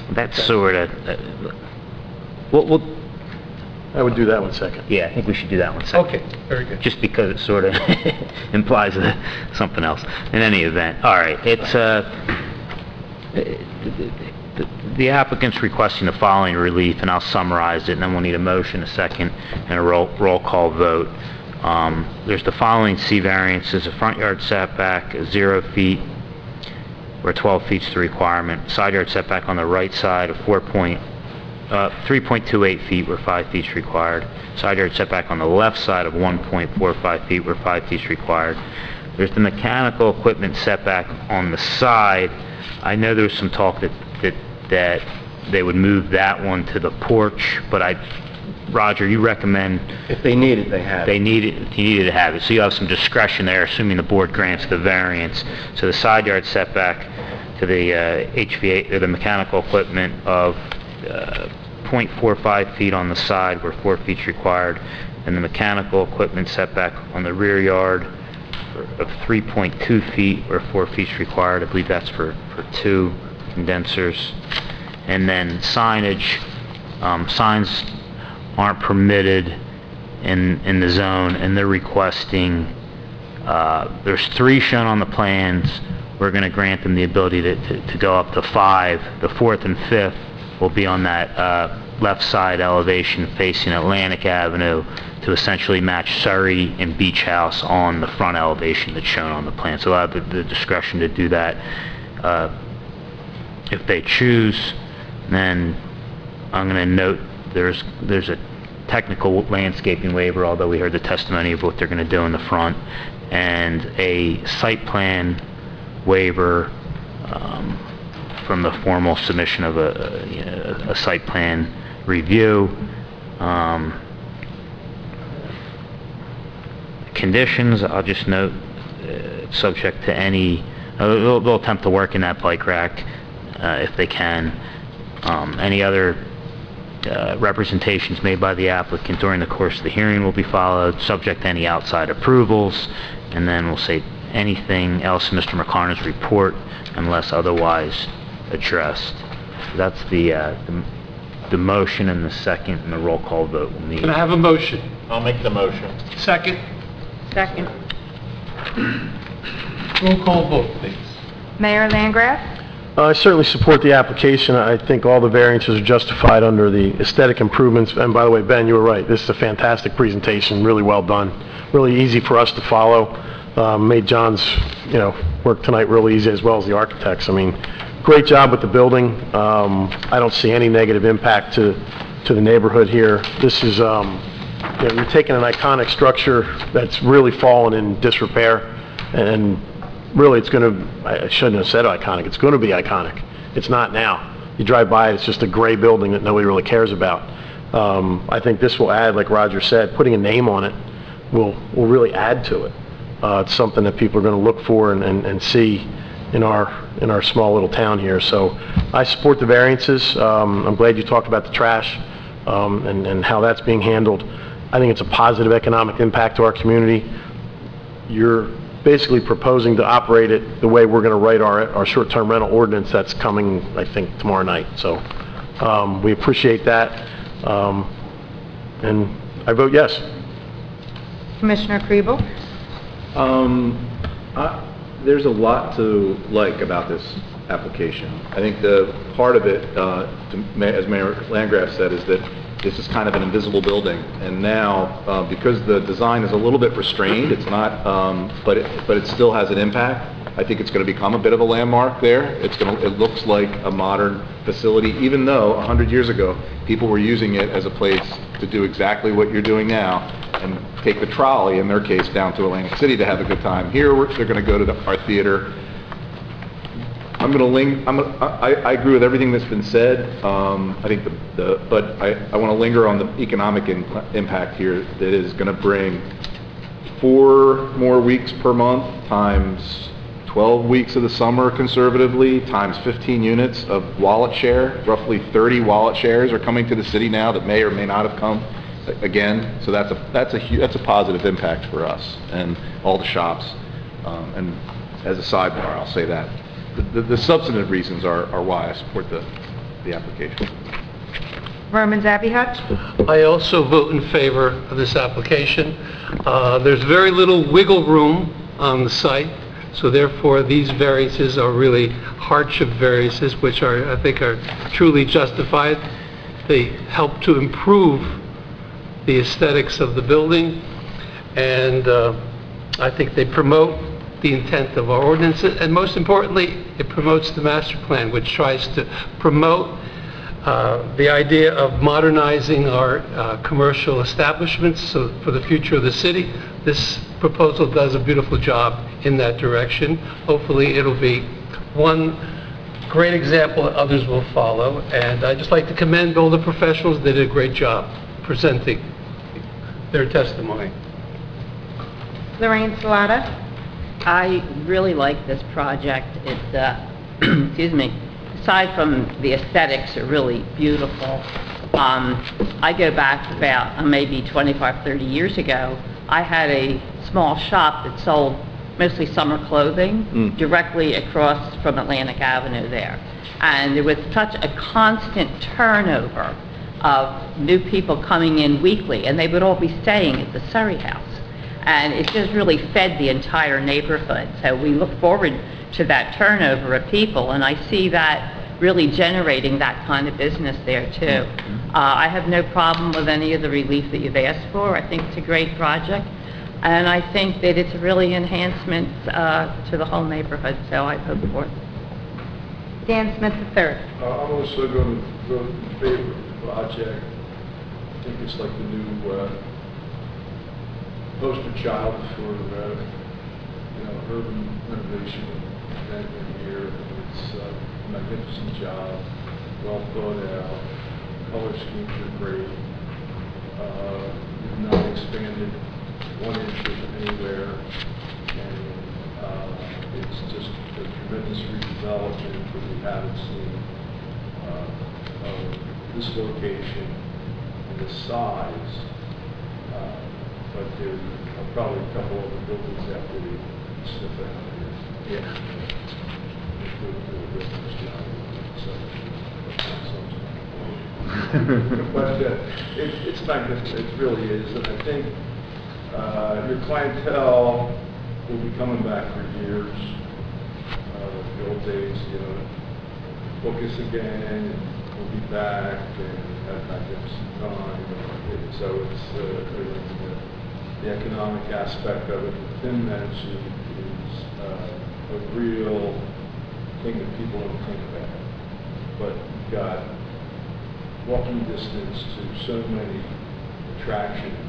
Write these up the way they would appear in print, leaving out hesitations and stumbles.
That's sort of, we'll, I would do that one second. yeah, I think we should do that one second. Okay, very good. Just because it sort of implies something else. In any event, all right, it's, the applicant's requesting the following relief, and I'll summarize it, and then we'll need a motion, a second, and a roll call vote. There's the following C variances: a front yard setback of 0 feet, where 12 feet is the requirement. Side yard setback on the right side of 3.28 feet, where 5 feet is required. Side yard setback on the left side of 1.45 feet, where 5 feet is required. There's the mechanical equipment setback on the side. I know there was some talk that they would move that one to the porch, but Roger, you recommend... If they need it, they have it. He needed to have it, so you have some discretion there, assuming the board grants the variance. So the side yard setback to the HVAC, or the mechanical equipment of 0.45 feet on the side, where 4 feet is required, and the mechanical equipment setback on the rear yard of 3.2 feet, where 4 feet is required. I believe that's for 2 condensers. And then signage, signs aren't permitted in the zone, and they're requesting, there's 3 shown on the plans. We're going to grant them the ability to go up to 5. The 4th and 5th will be on that left side elevation facing Atlantic Avenue to essentially match Surrey and Beach House on the front elevation that's shown on the plan. So they'll have the discretion to do that if they choose. Then I'm going to note there's a technical landscaping waiver, although we heard the testimony of what they're going to do in the front, and a site plan waiver from the formal submission of a site plan review. Conditions, I'll just note, subject to any, they'll attempt to work in that bike rack if they can. Any other representations made by the applicant during the course of the hearing will be followed, subject to any outside approvals, and then we'll say anything else in Mr. McCarna's report unless otherwise addressed. That's the motion and the second, and the roll call vote will need. Can I have a motion? I'll make the motion. Second. Second. Roll call vote, please. Mayor Landgraf? I certainly support the application. I think all the variances are justified under the aesthetic improvements. And by the way, Ben, you were right. This is a fantastic presentation, really well done. Really easy for us to follow. Made John's, work tonight really easy, as well as the architects. I mean, great job with the building. I don't see any negative impact to the neighborhood here. This is, you're taking an iconic structure that's really fallen in disrepair, and really it's going to, I shouldn't have said iconic, it's going to be iconic. It's not now. You drive by it, it's just a gray building that nobody really cares about. I think this will add, like Roger said, putting a name on it will really add to it. It's something that people are going to look for and see in our small little town here. So I support the variances. I'm glad you talked about the trash and how that's being handled. I think it's a positive economic impact to our community. You're basically proposing to operate it the way we're going to write our short-term rental ordinance that's coming, I think, tomorrow night. So we appreciate that, and I vote yes. Commissioner Kriebel? There's a lot to like about this application. I think the part of it, as Mayor Landgraf said, is that this is kind of an invisible building, and now because the design is a little bit restrained, it's not, but it still has an impact. I think it's going to become a bit of a landmark there. It looks like a modern facility, even though 100 years ago people were using it as a place to do exactly what you're doing now and take the trolley, in their case, down to Atlantic City to have a good time. Here they're going to go to our theater. I agree with everything that's been said. I think but I want to linger on the economic impact here that is going to bring 4 more weeks per month times 12 weeks of the summer conservatively times 15 units of wallet share. Roughly 30 wallet shares are coming to the city now that may or may not have come again. So that's a positive impact for us and all the shops. And as a sidebar, I'll say that. The substantive reasons are why I support the the application. Roman Zabiehutch. I also vote in favor of this application. There's very little wiggle room on the site, so therefore these variances are really hardship variances, which I think are truly justified. They help to improve the aesthetics of the building, and I think they promote the intent of our ordinance, and most importantly, it promotes the master plan, which tries to promote the idea of modernizing our commercial establishments so for the future of the city. This proposal does a beautiful job in that direction. Hopefully, it'll be one great example that others will follow, and I'd just like to commend all the professionals. They did a great job presenting their testimony. Lorraine Salata. I really like this project. It's, excuse me, aside from the aesthetics are really beautiful. I go back about maybe 25, 30 years ago. I had a small shop that sold mostly summer clothing directly across from Atlantic Avenue there. And there was such a constant turnover of new people coming in weekly, and they would all be staying at the Surrey House. And it just really fed the entire neighborhood. So we look forward to that turnover of people, and I see that really generating that kind of business there too. I have no problem with any of the relief that you've asked for. I think it's a great project, and I think that it's really enhancement to the whole neighborhood, so I vote for it. Dan Smith III. I'm also going to vote in favor of the project. I think it's like the new poster child for urban renovation event here. It's a magnificent job, well thought out. Color schemes are great. We've not expanded 1 inch anywhere, and it's just a tremendous redevelopment that we haven't seen of this location and the size. But there are probably a couple other buildings after we sniff out here. Yeah. But it's magnificent, it really is, and I think your clientele will be coming back for years. The old days, book us again, and we'll be back, and have magnificent time. So it's the economic aspect of it that Tim mentioned is a real thing that people don't think about. But you've got walking distance to so many attractions.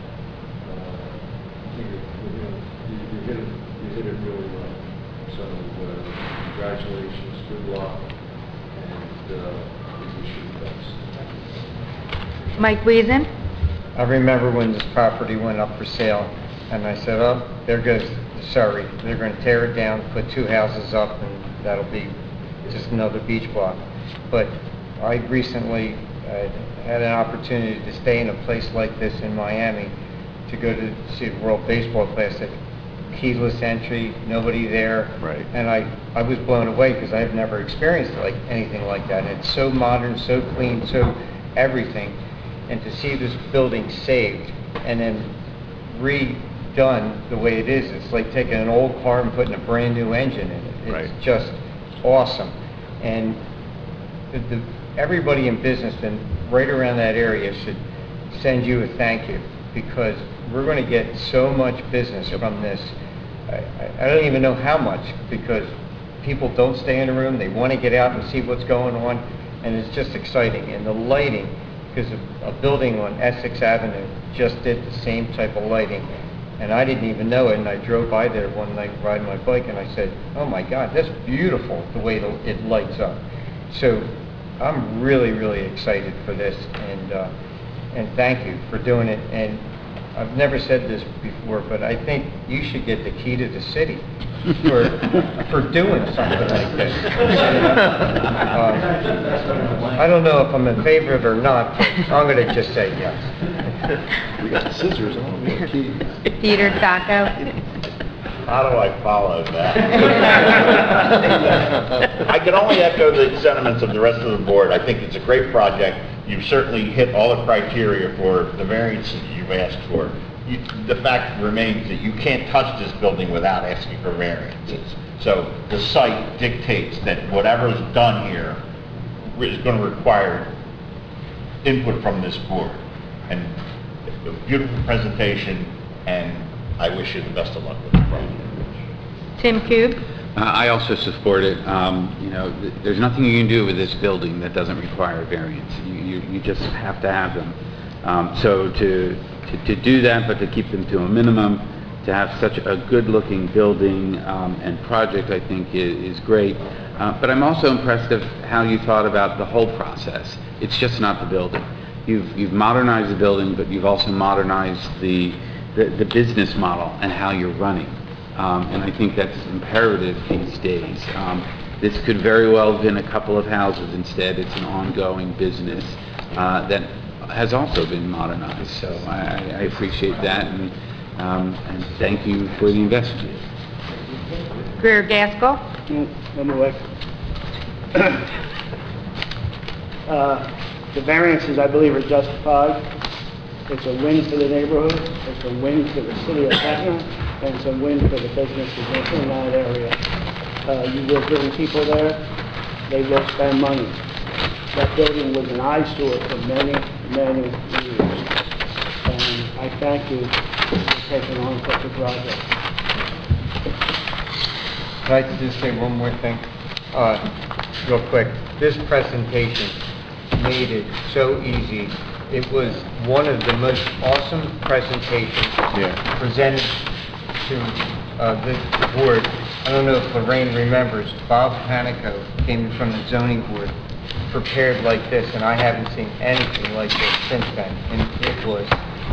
I think you hit it really well. So congratulations, good luck, and we wish you the best. Mike Wiesen. I remember when this property went up for sale, and I said, oh, there goes Surrey. They're going to tear it down, put 2 houses up, and that'll be just another beach block. But I recently had an opportunity to stay in a place like this in Miami, to go to see the World Baseball Classic. Keyless entry, nobody there. Right. And I was blown away because I've never experienced anything like that. And it's so modern, so clean, so everything. And to see this building saved and then redone the way it is, it's like taking an old car and putting a brand new engine in it. It's just awesome. And everybody in business and right around that area should send you a thank you, because we're going to get so much business from this. I don't even know how much, because people don't stay in a room. They want to get out and see what's going on, and it's just exciting. And the lighting, because a building on Essex Avenue just did the same type of lighting, and I didn't even know it, and I drove by there one night riding my bike, and I said, oh my God, that's beautiful the way it lights up. So I'm really, really excited for this, and thank you for doing it. And I've never said this before, but I think you should get the key to the city for doing something like this. I don't know if I'm in favor of it or not, but I'm going to just say yes. We got scissors on. We got keys. Peter Sacco. How do I follow that? I can only echo the sentiments of the rest of the board. I think it's a great project. You've certainly hit all the criteria for the variances you've asked for. The fact remains that you can't touch this building without asking for variances. So the site dictates that whatever is done here is going to require input from this board. And a beautiful presentation, and I wish you the best of luck with the project. Tim Cube? I also support it. You know, there's nothing you can do with this building that doesn't require variance. You just have to have them. So to do that, but to keep them to a minimum, to have such a good-looking building and project, I think is great. But I'm also impressed of how you thought about the whole process. It's just not the building. You've modernized the building, but you've also modernized the business model and how you're running. And I think that's imperative these days. This could very well have been a couple of houses. Instead, it's an ongoing business that has also been modernized. So I appreciate that, and thank you for the investment. Greer Gaskell? The variances, I believe, are justified. It's a win for the neighborhood, it's a win for the city of Etna, and it's a win for the businesses in that area. You will bring people there, they will spend money. That building was an eyesore for many, many years. And I thank you for taking on such a project. Can I just say one more thing? Real quick. This presentation made it so easy. It was one of the most awesome presentations presented to the board. I don't know if Lorraine remembers, Bob Panico came from the zoning board, prepared like this, and I haven't seen anything like this since then. And it was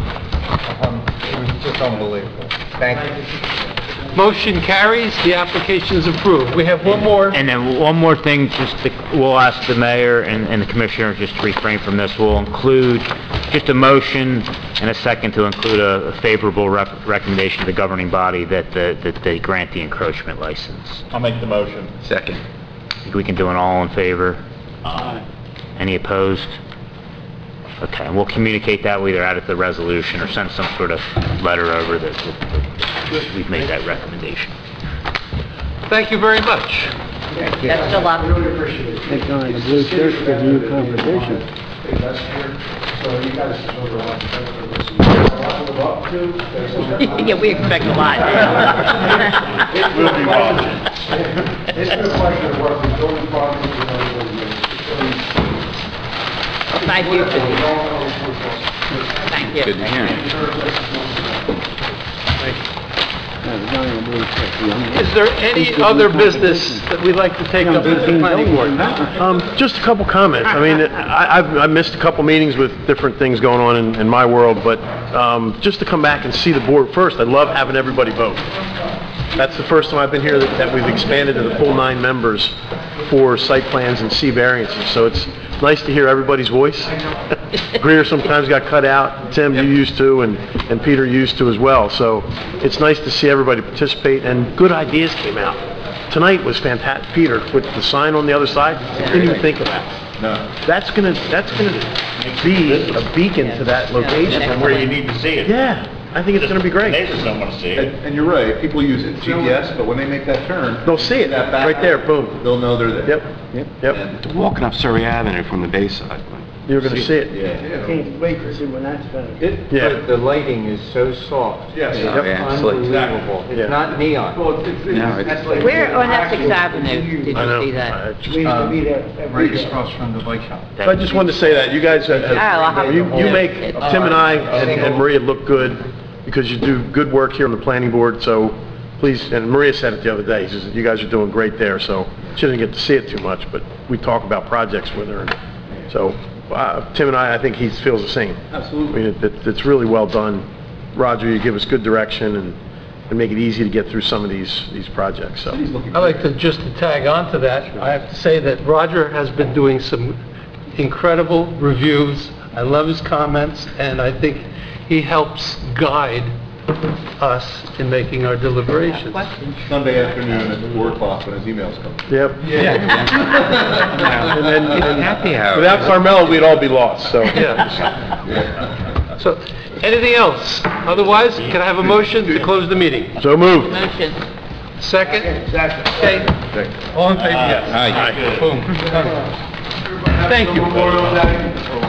just unbelievable. Thank you. Motion carries, the application is approved. We have one more. And then one more thing, we'll ask the mayor and the commissioner just to refrain from this. We'll include just a motion and a second to include a favorable recommendation to the governing body that they grant the encroachment license. I'll make the motion. Second. I think we can do an all in favor. Aye. Any opposed? Okay, and we'll communicate that, we'll either add it to the resolution or send some sort of letter over that we've made that recommendation. Thank you very much. Best of luck. Really appreciate it. Take on the blue shirt, giving you conversation. Hey, that's here. So you guys over a lot to live up to. Yeah, we expect a lot. We'll be watching. It's been a pleasure to work with building projects and everybody. Thank you. Thank you. Good to hear. Is there any other business that we'd like to take up with the planning board? Just a couple comments. I mean, I've missed a couple meetings with different things going on in my world, but just to come back and see the board first, I love having everybody vote. That's the first time I've been here that we've expanded to the full 9 members for site plans and C variances, so it's nice to hear everybody's voice. Greer sometimes got cut out, Tim, you used to, and Peter used to as well, so it's nice to see everybody participate, and good ideas came out. Tonight was fantastic. Peter, with the sign on the other side, didn't even think of that. No. That's gonna be a beacon to that location. From where you need to see it. Yeah, I think it's gonna be The great. neighbors don't want to see it. And you're right, people use it, GPS, but when they make that turn... They'll see it, that back right there, boom. They'll know they're there. Yep. Walking up Surrey Avenue from the Bayside. You're gonna see it. Yeah. Can't wait to see when that's finished. Yeah. But the lighting is so soft. Yes. It's Oh, yeah, it's like- unbelievable. Yeah. It's not neon. Well, it's No, it's- like... Where on Essex Avenue did I know. you see that? I just- We used to be there every Right day. across from the bike shop. So I just wanted to say that, you guys, I'll have you to- make It's- Tim and I and Maria look good, because you do good work here on the planning board, so please, and Maria said it the other day, she says, you guys are doing great there, so she didn't get to see it too much, but we talk about projects with her, and so Tim and I think he feels the same. Absolutely. I mean, it's really well done. Roger, you give us good direction and make it easy to get through some of these projects, so. I'd like to just to tag on to that. I have to say that Roger has been doing some incredible reviews. I love his comments, and I think he helps guide us in making our deliberations. Questions? Sunday afternoon at 4 o'clock when his emails come. Yep. And then, Happy hour. without Carmella, we'd all be lost, so. Yeah. So, anything else? Otherwise, can I have a motion to close the meeting? So moved. Motion. Second? Okay. All in favor, yes. Aye. Boom. Thank you.